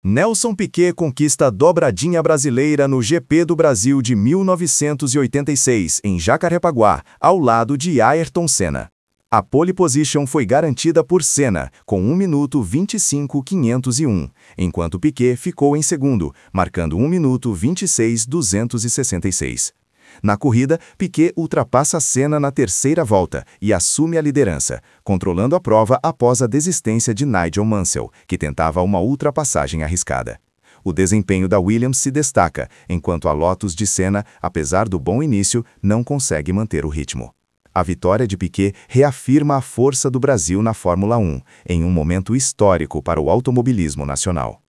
Nelson Piquet conquista a dobradinha brasileira no GP do Brasil de 1986, em Jacarepaguá, ao lado de Ayrton Senna. A pole position foi garantida por Senna, com 1 minuto 25.501, enquanto Piquet ficou em segundo, marcando 1 minuto 26.266. Na corrida, Piquet ultrapassa Senna na terceira volta e assume a liderança, controlando a prova após a desistência de Nigel Mansell, que tentava uma ultrapassagem arriscada. O desempenho da Williams se destaca, enquanto a Lotus de Senna, apesar do bom início, não consegue manter o ritmo. A vitória de Piquet reafirma a força do Brasil na Fórmula 1, em um momento histórico para o automobilismo nacional.